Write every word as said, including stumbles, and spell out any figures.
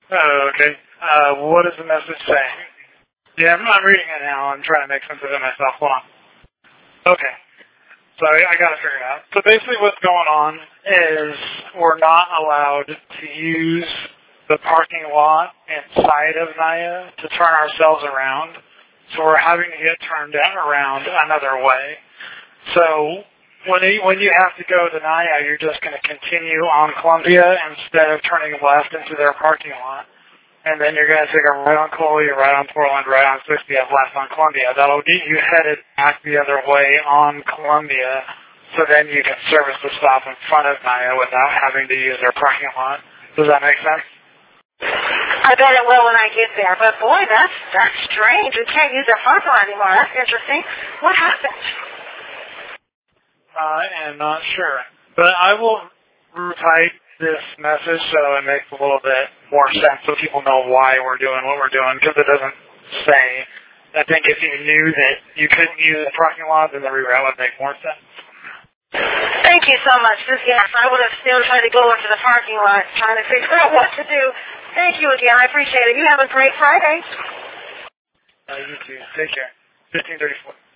Oh, okay. Uh, what does the message say? Yeah, I'm, I'm reading it now. I'm trying to make sense of it myself. Hold on. Okay. So I, I got to figure it out. So basically what's going on is we're not allowed to use the parking lot inside of Naya to turn ourselves around. So we're having to get turned around another way. So when you, when you have to go to Naya, you're just going to continue on Columbia instead of turning left into their parking lot. And then you're going to take a right on Coley, right on Portland, right on sixtieth, left on Columbia. That'll get you headed back the other way on Columbia, so then you can service the stop in front of Naya without having to use their parking lot. Does that make sense? I bet it will when I get there. But boy, that's that's strange. We can't use their parking lot anymore. That's interesting. What happened? I am not sure. But I will retype this message so it makes a little bit more sense so people know why we're doing what we're doing, because it doesn't say. I think if you knew that you couldn't use the parking lot, then the reroute would make more sense. Thank you so much. This yes, I would have still tried to go into the parking lot trying to figure out what to do. Thank you again. I appreciate it. You have a great Friday. Uh, you too. Take care. fifteen thirty-four.